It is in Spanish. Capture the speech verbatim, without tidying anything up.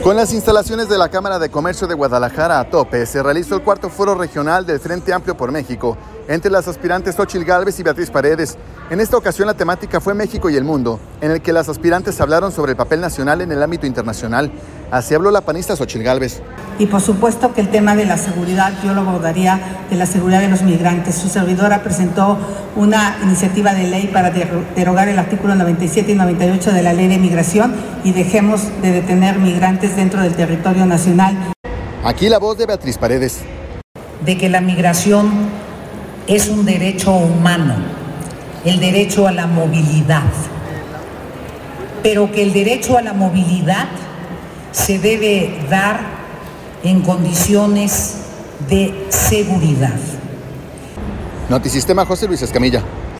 Con las instalaciones de la Cámara de Comercio de Guadalajara a tope, se realizó el cuarto foro regional del Frente Amplio por México, entre las aspirantes Xóchitl Gálvez y Beatriz Paredes. En esta ocasión la temática fue México y el mundo, en el que las aspirantes hablaron sobre el papel nacional en el ámbito internacional. Así habló la panista Xóchitl Gálvez. Y por supuesto que el tema de la seguridad, yo lo abordaría de la seguridad de los migrantes. Su servidora presentó una iniciativa de ley para derogar el artículo noventa y siete y noventa y ocho de la Ley de Migración y dejemos de detener migrantes dentro del territorio nacional. Aquí la voz de Beatriz Paredes. De que la migración es un derecho humano, el derecho a la movilidad, pero que el derecho a la movilidad se debe dar en condiciones de seguridad. Notisistema, José Luis Escamilla.